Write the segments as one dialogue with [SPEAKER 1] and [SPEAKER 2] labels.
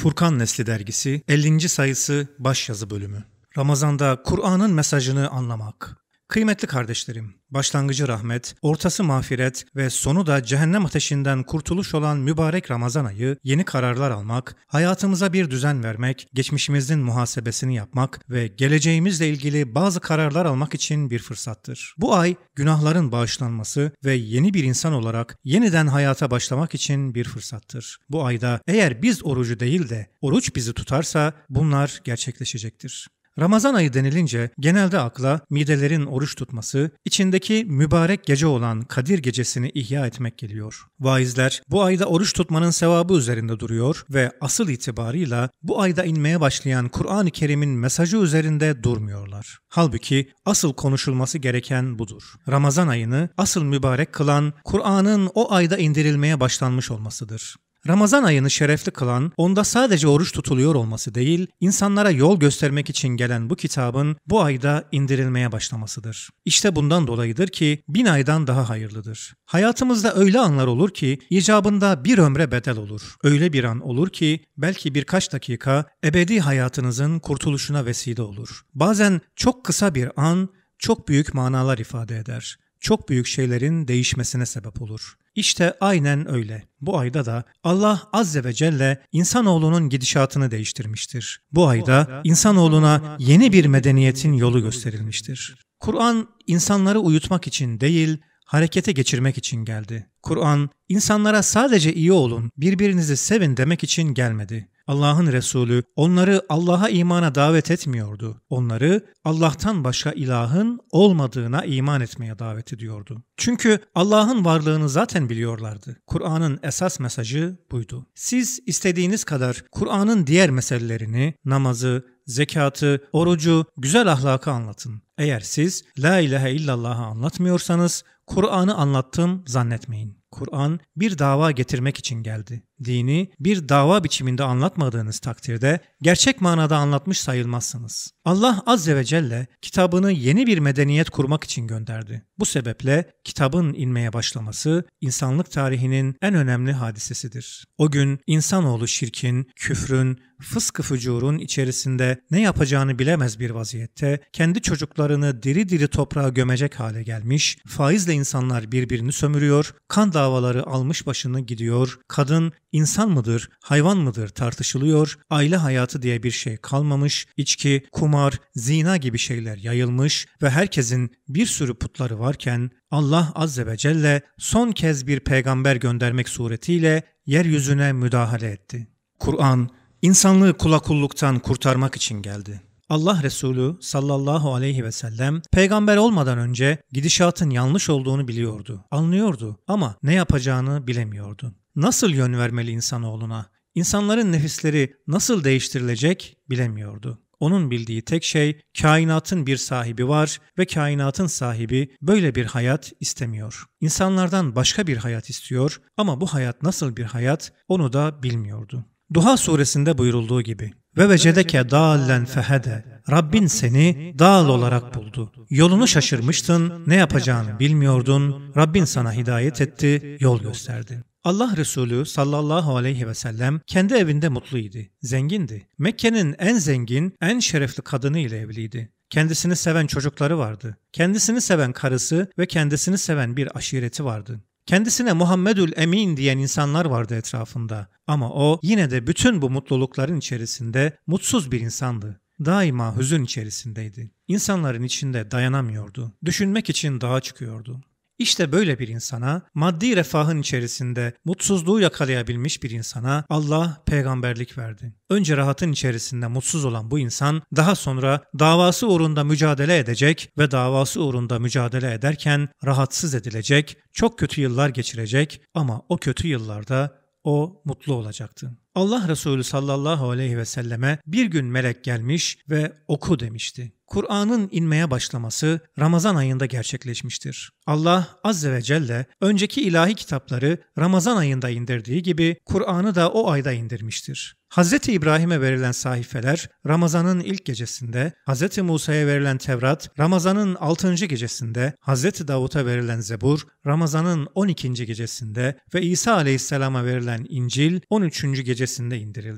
[SPEAKER 1] Furkan Nesli Dergisi 50. sayısı başyazı bölümü. Ramazanda Kur'an'ın mesajını anlamak. Kıymetli kardeşlerim, başlangıcı rahmet, ortası mağfiret ve sonu da cehennem ateşinden kurtuluş olan mübarek Ramazan ayı yeni kararlar almak, hayatımıza bir düzen vermek, geçmişimizin muhasebesini yapmak ve geleceğimizle ilgili bazı kararlar almak için bir fırsattır. Bu ay günahların bağışlanması ve yeni bir insan olarak yeniden hayata başlamak için bir fırsattır. Bu ayda eğer biz orucu değil de oruç bizi tutarsa bunlar gerçekleşecektir. Ramazan ayı denilince genelde akla midelerin oruç tutması, içindeki mübarek gece olan Kadir Gecesi'ni ihya etmek geliyor. Vaizler bu ayda oruç tutmanın sevabı üzerinde duruyor ve asıl itibarıyla bu ayda inmeye başlayan Kur'an-ı Kerim'in mesajı üzerinde durmuyorlar. Halbuki asıl konuşulması gereken budur. Ramazan ayını asıl mübarek kılan Kur'an'ın o ayda indirilmeye başlanmış olmasıdır. Ramazan ayını şerefli kılan, onda sadece oruç tutuluyor olması değil, insanlara yol göstermek için gelen bu kitabın bu ayda indirilmeye başlamasıdır. İşte bundan dolayıdır ki 1000 aydan daha hayırlıdır. Hayatımızda öyle anlar olur ki icabında bir ömre bedel olur. Öyle bir an olur ki belki birkaç dakika ebedi hayatınızın kurtuluşuna vesile olur. Bazen çok kısa bir an çok büyük manalar ifade eder. Çok büyük şeylerin değişmesine sebep olur. İşte aynen öyle. Bu ayda da Allah Azze ve Celle insanoğlunun gidişatını değiştirmiştir. Bu ayda insanoğluna yeni bir medeniyetin yolu gösterilmiştir. Kur'an insanları uyutmak için değil, harekete geçirmek için geldi. Kur'an insanlara sadece iyi olun, birbirinizi sevin demek için gelmedi. Allah'ın Resulü onları Allah'a imana davet etmiyordu. Onları Allah'tan başka ilahın olmadığına iman etmeye davet ediyordu. Çünkü Allah'ın varlığını zaten biliyorlardı. Kur'an'ın esas mesajı buydu. Siz istediğiniz kadar Kur'an'ın diğer meselelerini, namazı, zekatı, orucu, güzel ahlakı anlatın. Eğer siz La ilahe illallah'ı anlatmıyorsanız Kur'an'ı anlattım zannetmeyin. Kur'an bir dava getirmek için geldi. Dini bir dava biçiminde anlatmadığınız takdirde gerçek manada anlatmış sayılmazsınız. Allah Azze ve Celle kitabını yeni bir medeniyet kurmak için gönderdi. Bu sebeple kitabın inmeye başlaması insanlık tarihinin en önemli hadisesidir. O gün insanoğlu şirkin, küfrün, fıskı fücurun içerisinde ne yapacağını bilemez bir vaziyette kendi çocuklarını diri diri toprağa gömecek hale gelmiş, faizle insanlar birbirini sömürüyor, kan davaları almış başını gidiyor, kadın insan mıdır, hayvan mıdır tartışılıyor, aile hayatı diye bir şey kalmamış, içki, kumar, zina gibi şeyler yayılmış ve herkesin bir sürü putları varken Allah Azze ve Celle son kez bir peygamber göndermek suretiyle yeryüzüne müdahale etti. Kur'an, insanlığı kula kulluktan kurtarmak için geldi. Allah Resulü sallallahu aleyhi ve sellem peygamber olmadan önce gidişatın yanlış olduğunu biliyordu, anlıyordu ama ne yapacağını bilemiyordu. Nasıl yön vermeli insanoğluna? İnsanların nefisleri nasıl değiştirilecek bilemiyordu. Onun bildiği tek şey kainatın bir sahibi var ve kainatın sahibi böyle bir hayat istemiyor. İnsanlardan başka bir hayat istiyor ama bu hayat nasıl bir hayat onu da bilmiyordu. Duha suresinde buyurulduğu gibi ve vecedeke dâllen fehede, Rabbin seni dâl olarak buldu. Yolunu şaşırmıştın, ne yapacağını bilmiyordun, Rabbin sana hidayet etti, yol gösterdi. Allah Resulü sallallahu aleyhi ve sellem kendi evinde mutluydu, zengindi. Mekke'nin en zengin, en şerefli kadını ile evliydi. Kendisini seven çocukları vardı. Kendisini seven karısı ve kendisini seven bir aşireti vardı. Kendisine Muhammedül Emin diyen insanlar vardı etrafında. Ama o yine de bütün bu mutlulukların içerisinde mutsuz bir insandı. Daima hüzün içerisindeydi. İnsanların içinde dayanamıyordu. Düşünmek için dağa çıkıyordu. İşte böyle bir insana, maddi refahın içerisinde mutsuzluğu yakalayabilmiş bir insana Allah peygamberlik verdi. Önce rahatın içerisinde mutsuz olan bu insan daha sonra davası uğrunda mücadele edecek ve davası uğrunda mücadele ederken rahatsız edilecek, çok kötü yıllar geçirecek ama o kötü yıllarda o mutlu olacaktı. Allah Resulü sallallahu aleyhi ve selleme bir gün melek gelmiş ve oku demişti. Kur'an'ın inmeye başlaması Ramazan ayında gerçekleşmiştir. Allah Azze ve Celle önceki ilahi kitapları Ramazan ayında indirdiği gibi Kur'an'ı da o ayda indirmiştir. Hz. İbrahim'e verilen sahifeler Ramazan'ın ilk gecesinde, Hz. Musa'ya verilen Tevrat Ramazan'ın 6. gecesinde, Hz. Davut'a verilen Zebur Ramazan'ın 12. gecesinde ve İsa Aleyhisselam'a verilen İncil 13. gecesinde indirildi.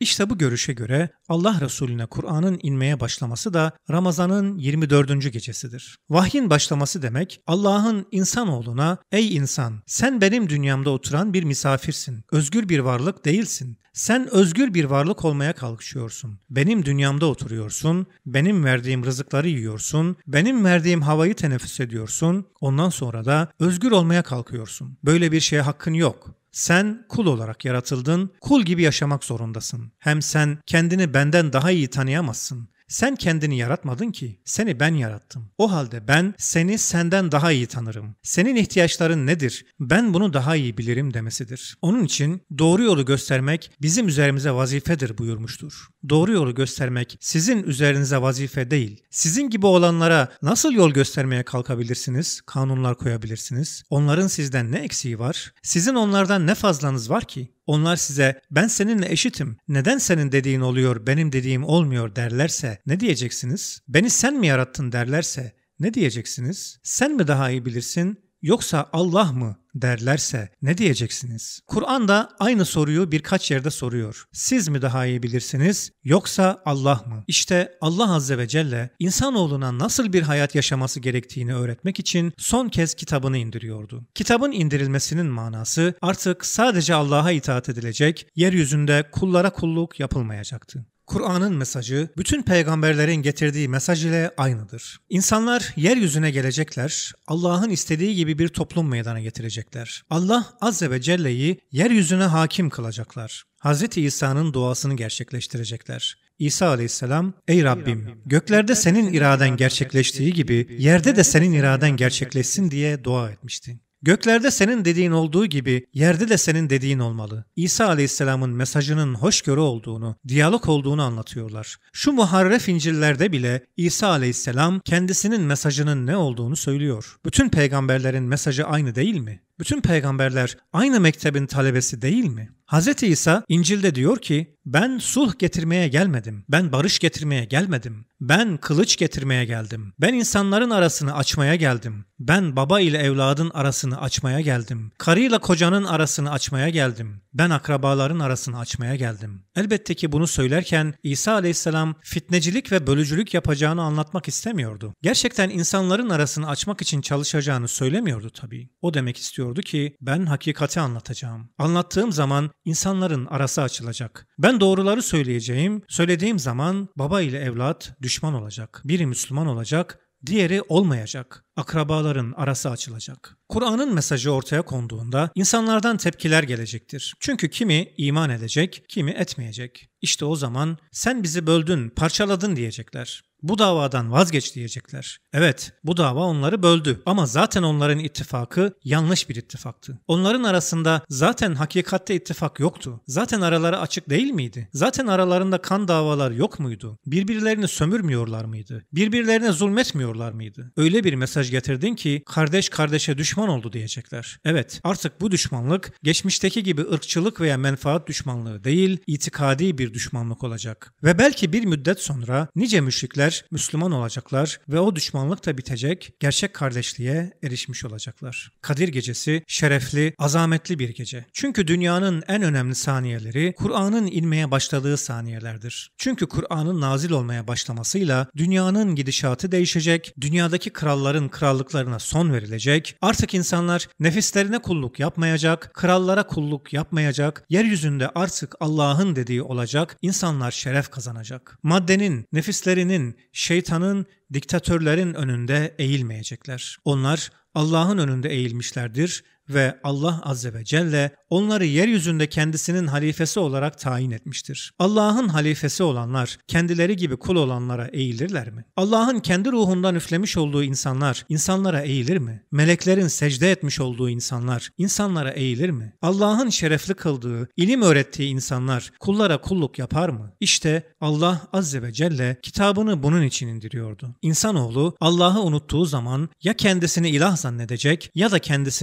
[SPEAKER 1] İşte bu görüşe göre Allah Resulüne Kur'an'ın inmeye başlaması da Ramazan'ın 24. gecesidir. Vahyin başlaması demek Allah'ın insanoğluna "Ey insan, sen benim dünyamda oturan bir misafirsin. Özgür bir varlık değilsin. Sen özgür bir varlık olmaya kalkışıyorsun. Benim dünyamda oturuyorsun, benim verdiğim rızıkları yiyorsun, benim verdiğim havayı teneffüs ediyorsun. Ondan sonra da özgür olmaya kalkıyorsun. Böyle bir şeye hakkın yok. Sen kul olarak yaratıldın, kul gibi yaşamak zorundasın. Hem sen kendini benden daha iyi tanıyamazsın. Sen kendini yaratmadın ki, seni ben yarattım. O halde ben seni senden daha iyi tanırım. Senin ihtiyaçların nedir? Ben bunu daha iyi bilirim demesidir. Onun için doğru yolu göstermek bizim üzerimize vazifedir buyurmuştur. Doğru yolu göstermek sizin üzerinize vazife değil. Sizin gibi olanlara nasıl yol göstermeye kalkabilirsiniz? Kanunlar koyabilirsiniz. Onların sizden ne eksiği var? Sizin onlardan ne fazlanız var ki? Onlar size "Ben seninle eşitim, neden senin dediğin oluyor, benim dediğim olmuyor" derlerse ne diyeceksiniz? "Beni sen mi yarattın" derlerse ne diyeceksiniz? "Sen mi daha iyi bilirsin yoksa Allah mı?" derlerse ne diyeceksiniz? Kur'an da aynı soruyu birkaç yerde soruyor. Siz mi daha iyi bilirsiniz yoksa Allah mı? İşte Allah Azze ve Celle insanoğluna nasıl bir hayat yaşaması gerektiğini öğretmek için son kez kitabını indiriyordu. Kitabın indirilmesinin manası artık sadece Allah'a itaat edilecek, yeryüzünde kullara kulluk yapılmayacaktı. Kur'an'ın mesajı bütün peygamberlerin getirdiği mesaj ile aynıdır. İnsanlar yeryüzüne gelecekler, Allah'ın istediği gibi bir toplum meydana getirecekler. Allah Azze ve Celle'yi yeryüzüne hakim kılacaklar. Hz. İsa'nın duasını gerçekleştirecekler. İsa Aleyhisselam, "Ey Rabbim, göklerde senin iraden gerçekleştiği gibi yerde de senin iraden gerçekleşsin" diye dua etmişti. Göklerde senin dediğin olduğu gibi yerde de senin dediğin olmalı. İsa Aleyhisselam'ın mesajının hoşgörü olduğunu, diyalog olduğunu anlatıyorlar. Şu muharref İncil'lerde bile İsa Aleyhisselam kendisinin mesajının ne olduğunu söylüyor. Bütün peygamberlerin mesajı aynı değil mi? Bütün peygamberler aynı mektebin talebesi değil mi? Hz. İsa İncil'de diyor ki, "Ben sulh getirmeye gelmedim. Ben barış getirmeye gelmedim. Ben kılıç getirmeye geldim. Ben insanların arasını açmaya geldim. Ben baba ile evladın arasını açmaya geldim. Karıyla kocanın arasını açmaya geldim. Ben akrabaların arasını açmaya geldim." Elbette ki bunu söylerken İsa Aleyhisselam fitnecilik ve bölücülük yapacağını anlatmak istemiyordu. Gerçekten insanların arasını açmak için çalışacağını söylemiyordu tabii. O demek istiyordu ki ben hakikati anlatacağım. Anlattığım zaman insanların arası açılacak. Ben doğruları söyleyeceğim. Söylediğim zaman baba ile evlat düşman olacak. Biri Müslüman olacak, diğeri olmayacak. Akrabaların arası açılacak. Kur'an'ın mesajı ortaya konduğunda insanlardan tepkiler gelecektir. Çünkü kimi iman edecek, kimi etmeyecek. İşte o zaman "Sen bizi böldün, parçaladın" diyecekler. Bu davadan vazgeç diyecekler. Evet, bu dava onları böldü ama zaten onların ittifakı yanlış bir ittifaktı. Onların arasında zaten hakikatte ittifak yoktu. Zaten araları açık değil miydi? Zaten aralarında kan davalar yok muydu? Birbirlerini sömürmüyorlar mıydı? Birbirlerine zulmetmiyorlar mıydı? Öyle bir mesaj getirdin ki kardeş kardeşe düşman oldu diyecekler. Evet, artık bu düşmanlık geçmişteki gibi ırkçılık veya menfaat düşmanlığı değil, itikadi bir düşmanlık olacak. Ve belki bir müddet sonra nice müşrikler Müslüman olacaklar ve o düşmanlık da bitecek, gerçek kardeşliğe erişmiş olacaklar. Kadir Gecesi şerefli, azametli bir gece. Çünkü dünyanın en önemli saniyeleri Kur'an'ın inmeye başladığı saniyelerdir. Çünkü Kur'an'ın nazil olmaya başlamasıyla dünyanın gidişatı değişecek, dünyadaki kralların krallıklarına son verilecek, artık insanlar nefislerine kulluk yapmayacak, krallara kulluk yapmayacak, yeryüzünde artık Allah'ın dediği olacak, insanlar şeref kazanacak. Maddenin, nefislerinin, şeytanın, diktatörlerin önünde eğilmeyecekler. Onlar Allah'ın önünde eğilmişlerdir ve Allah Azze ve Celle onları yeryüzünde kendisinin halifesi olarak tayin etmiştir. Allah'ın halifesi olanlar kendileri gibi kul olanlara eğilirler mi? Allah'ın kendi ruhundan üflemiş olduğu insanlar insanlara eğilir mi? Meleklerin secde etmiş olduğu insanlar insanlara eğilir mi? Allah'ın şerefli kıldığı, ilim öğrettiği insanlar kullara kulluk yapar mı? İşte Allah Azze ve Celle kitabını bunun için indiriyordu. İnsanoğlu Allah'ı unuttuğu zaman ya kendisini ilah zannedecek ya da kendisini ilah zannedecek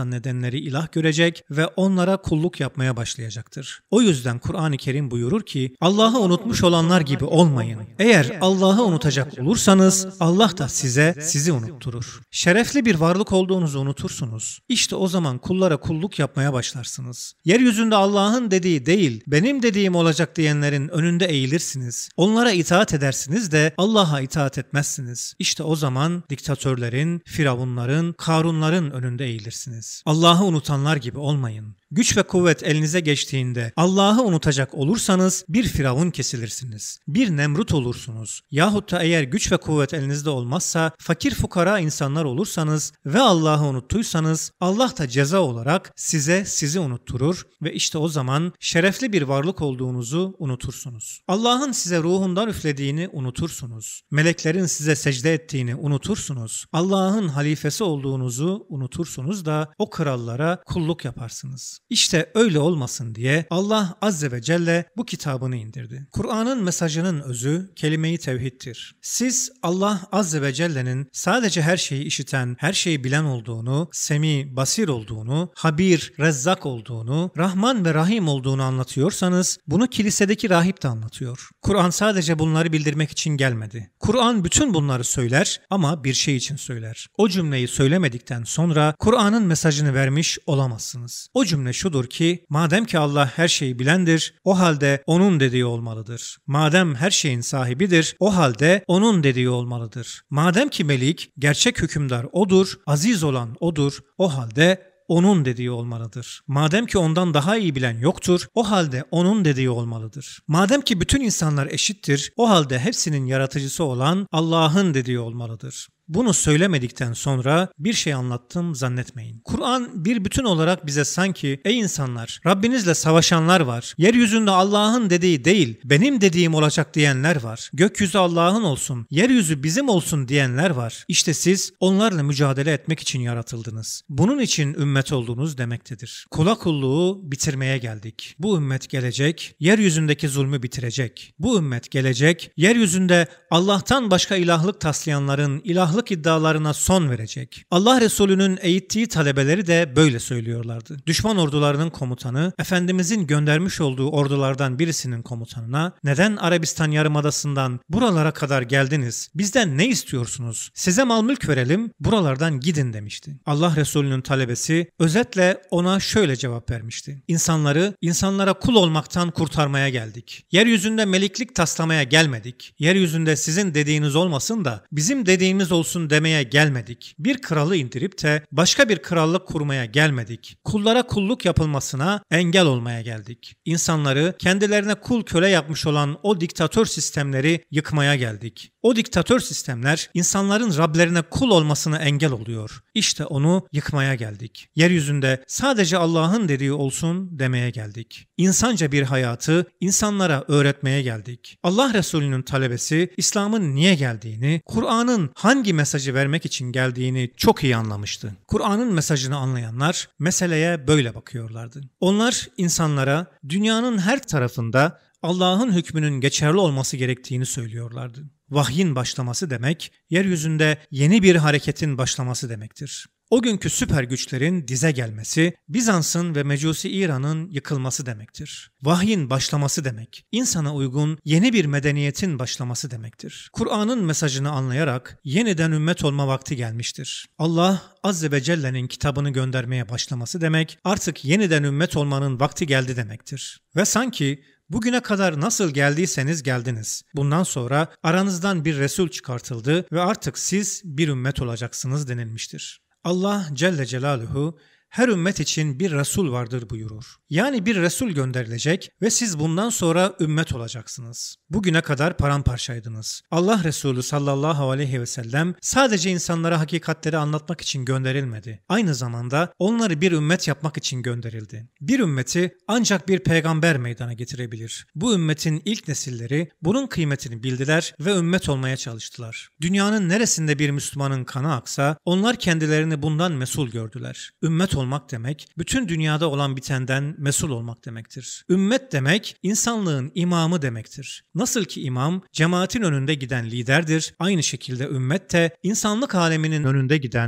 [SPEAKER 1] zannedenleri ilah görecek ve onlara kulluk yapmaya başlayacaktır. O yüzden Kur'an-ı Kerim buyurur ki Allah'ı unutmuş olanlar gibi olmayın. Eğer Allah'ı unutacak olursanız Allah da sizi unutturur. Şerefli bir varlık olduğunuzu unutursunuz. İşte o zaman kullara kulluk yapmaya başlarsınız. Yeryüzünde Allah'ın dediği değil, benim dediğim olacak diyenlerin önünde eğilirsiniz. Onlara itaat edersiniz de Allah'a itaat etmezsiniz. İşte o zaman diktatörlerin, firavunların, Karunların önünde eğilirsiniz. Allah'ı unutanlar gibi olmayın. Güç ve kuvvet elinize geçtiğinde Allah'ı unutacak olursanız bir firavun kesilirsiniz. Bir Nemrut olursunuz. Yahut da eğer güç ve kuvvet elinizde olmazsa fakir fukara insanlar olursanız ve Allah'ı unuttuysanız Allah da ceza olarak sizi unutturur ve işte o zaman şerefli bir varlık olduğunuzu unutursunuz. Allah'ın size ruhundan üflediğini unutursunuz. Meleklerin size secde ettiğini unutursunuz. Allah'ın halifesi olduğunuzu unutursunuz da o krallara kulluk yaparsınız. İşte öyle olmasın diye Allah Azze ve Celle bu kitabını indirdi. Kur'an'ın mesajının özü kelime-i tevhiddir. Siz Allah Azze ve Celle'nin sadece her şeyi işiten, her şeyi bilen olduğunu, Semi, Basir olduğunu, Habir, Rezzak olduğunu, Rahman ve Rahim olduğunu anlatıyorsanız bunu kilisedeki rahip de anlatıyor. Kur'an sadece bunları bildirmek için gelmedi. Kur'an bütün bunları söyler ama bir şey için söyler. O cümleyi söylemedikten sonra Kur'an'ın mesajını vermiş olamazsınız. O cümle şudur ki, madem ki Allah her şeyi bilendir, o halde onun dediği olmalıdır. Madem her şeyin sahibidir, o halde onun dediği olmalıdır. Madem ki Melik, gerçek hükümdar odur, aziz olan odur, o halde onun dediği olmalıdır. Madem ki ondan daha iyi bilen yoktur, o halde onun dediği olmalıdır. Madem ki bütün insanlar eşittir, o halde hepsinin yaratıcısı olan Allah'ın dediği olmalıdır. Bunu söylemedikten sonra bir şey anlattım zannetmeyin. Kur'an bir bütün olarak bize sanki ey insanlar Rabbinizle savaşanlar var. Yeryüzünde Allah'ın dediği değil benim dediğim olacak diyenler var. Gökyüzü Allah'ın olsun, yeryüzü bizim olsun diyenler var. İşte siz onlarla mücadele etmek için yaratıldınız. Bunun için ümmet oldunuz demektedir. Kula kulluğu bitirmeye geldik. Bu ümmet gelecek, yeryüzündeki zulmü bitirecek. Bu ümmet gelecek, yeryüzünde Allah'tan başka ilahlık taslayanların ilahlık iddialarına son verecek. Allah Resulü'nün eğittiği talebeleri de böyle söylüyorlardı. Düşman ordularının komutanı, Efendimizin göndermiş olduğu ordulardan birisinin komutanına, neden Arabistan Yarımadası'ndan buralara kadar geldiniz? Bizden ne istiyorsunuz? Size mal mülk verelim, buralardan gidin demişti. Allah Resulü'nün talebesi özetle ona şöyle cevap vermişti. İnsanlara kul olmaktan kurtarmaya geldik. Yeryüzünde meliklik taslamaya gelmedik. Yeryüzünde sizin dediğiniz olmasın da bizim dediğimiz olsun demeye gelmedik. Bir kralı indirip de başka bir krallık kurmaya gelmedik. Kullara kulluk yapılmasına engel olmaya geldik. İnsanları kendilerine kul köle yapmış olan o diktatör sistemleri yıkmaya geldik. O diktatör sistemler insanların Rablerine kul olmasına engel oluyor. İşte onu yıkmaya geldik. Yeryüzünde sadece Allah'ın dediği olsun demeye geldik. İnsanca bir hayatı insanlara öğretmeye geldik. Allah Resulü'nün talebesi İslam'ın niye geldiğini, Kur'an'ın hangi mesajı vermek için geldiğini çok iyi anlamıştı. Kur'an'ın mesajını anlayanlar meseleye böyle bakıyorlardı. Onlar insanlara dünyanın her tarafında Allah'ın hükmünün geçerli olması gerektiğini söylüyorlardı. Vahyin başlaması demek, yeryüzünde yeni bir hareketin başlaması demektir. O günkü süper güçlerin dize gelmesi, Bizans'ın ve Mecusi İran'ın yıkılması demektir. Vahyin başlaması demek, insana uygun yeni bir medeniyetin başlaması demektir. Kur'an'ın mesajını anlayarak yeniden ümmet olma vakti gelmiştir. Allah Azze ve Celle'nin kitabını göndermeye başlaması demek, artık yeniden ümmet olmanın vakti geldi demektir. Ve sanki bugüne kadar nasıl geldiyseniz geldiniz. Bundan sonra aranızdan bir Resul çıkartıldı ve artık siz bir ümmet olacaksınız denilmiştir. Allah Celle Celaluhu her ümmet için bir Resul vardır buyurur. Yani bir Resul gönderilecek ve siz bundan sonra ümmet olacaksınız. Bugüne kadar paramparçaydınız. Allah Resulü sallallahu aleyhi ve sellem sadece insanlara hakikatleri anlatmak için gönderilmedi. Aynı zamanda onları bir ümmet yapmak için gönderildi. Bir ümmeti ancak bir peygamber meydana getirebilir. Bu ümmetin ilk nesilleri bunun kıymetini bildiler ve ümmet olmaya çalıştılar. Dünyanın neresinde bir Müslümanın kanı aksa onlar kendilerini bundan mesul gördüler. Ümmet olmak demek, bütün dünyada olan bitenden mesul olmak demektir. Ümmet demek, insanlığın imamı demektir. Nasıl ki imam, cemaatin önünde giden liderdir, aynı şekilde ümmet de insanlık aleminin önünde giden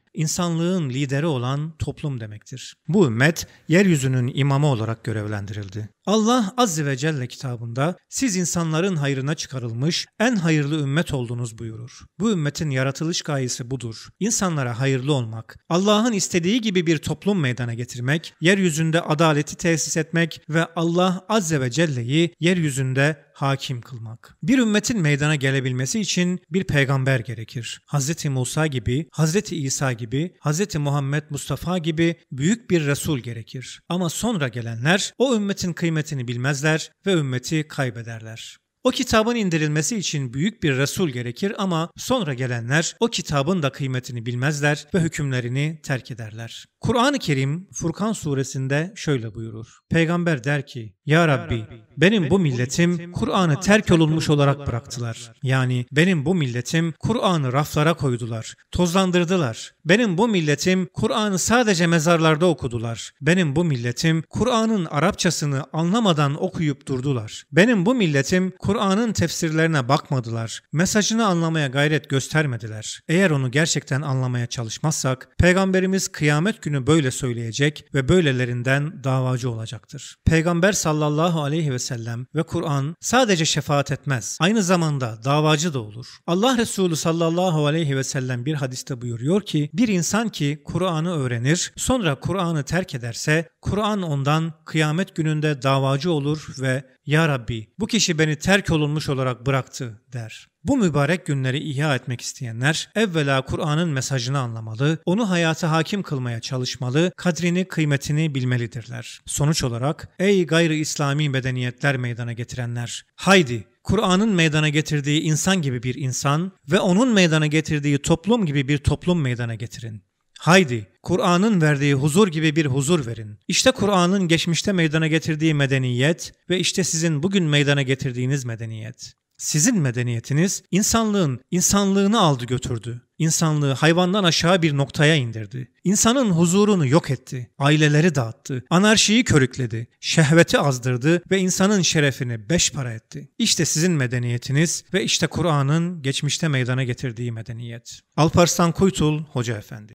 [SPEAKER 1] insanlığın lideri olan toplum demektir. Bu ümmet yeryüzünün imamı olarak görevlendirildi. Allah Azze ve Celle kitabında siz insanların hayrına çıkarılmış en hayırlı ümmet oldunuz buyurur. Bu ümmetin yaratılış gayesi budur. İnsanlara hayırlı olmak, Allah'ın istediği gibi bir toplum meydana getirmek, yeryüzünde adaleti tesis etmek ve Allah Azze ve Celle'yi yeryüzünde hakim kılmak. Bir ümmetin meydana gelebilmesi için bir peygamber gerekir. Hz. Musa gibi, Hz. İsa gibi, Hz. Muhammed Mustafa gibi büyük bir Resul gerekir. Ama sonra gelenler o ümmetin kıymetini bilmezler ve ümmeti kaybederler. O kitabın indirilmesi için büyük bir Resul gerekir ama sonra gelenler o kitabın da kıymetini bilmezler ve hükümlerini terk ederler. Kur'an-ı Kerim Furkan suresinde şöyle buyurur. Peygamber der ki, Ya Rabbi, benim bu milletim Kur'an'ı terk olunmuş olarak bıraktılar. Yani benim bu milletim Kur'an'ı raflara koydular, tozlandırdılar. Benim bu milletim Kur'an'ı sadece mezarlarda okudular. Benim bu milletim Kur'an'ın Arapçasını anlamadan okuyup durdular. Benim bu milletim Kur'an'ın tefsirlerine bakmadılar. Mesajını anlamaya gayret göstermediler. Eğer onu gerçekten anlamaya çalışmazsak, Peygamberimiz kıyamet günü böyle söyleyecek ve böylelerinden davacı olacaktır. Peygamber sallallahu aleyhi ve sellem ve Kur'an sadece şefaat etmez. Aynı zamanda davacı da olur. Allah Resulü sallallahu aleyhi ve sellem bir hadiste buyuruyor ki, bir insan ki Kur'an'ı öğrenir, sonra Kur'an'ı terk ederse, Kur'an ondan kıyamet gününde davacı olur ve Ya Rabbi, bu kişi beni terk olunmuş olarak bıraktı der. Bu mübarek günleri ihya etmek isteyenler evvela Kur'an'ın mesajını anlamalı, onu hayata hakim kılmaya çalışmalı, kadrini, kıymetini bilmelidirler. Sonuç olarak ey gayri İslami medeniyetler meydana getirenler, haydi Kur'an'ın meydana getirdiği insan gibi bir insan ve onun meydana getirdiği toplum gibi bir toplum meydana getirin. Haydi Kur'an'ın verdiği huzur gibi bir huzur verin. İşte Kur'an'ın geçmişte meydana getirdiği medeniyet ve işte sizin bugün meydana getirdiğiniz medeniyet. Sizin medeniyetiniz insanlığını aldı götürdü. İnsanlığı hayvandan aşağı bir noktaya indirdi. İnsanın huzurunu yok etti. Aileleri dağıttı. Anarşiyi körükledi. Şehveti azdırdı ve insanın şerefini beş para etti. İşte sizin medeniyetiniz ve işte Kur'an'ın geçmişte meydana getirdiği medeniyet. Alparslan Kuytul Hoca Efendi.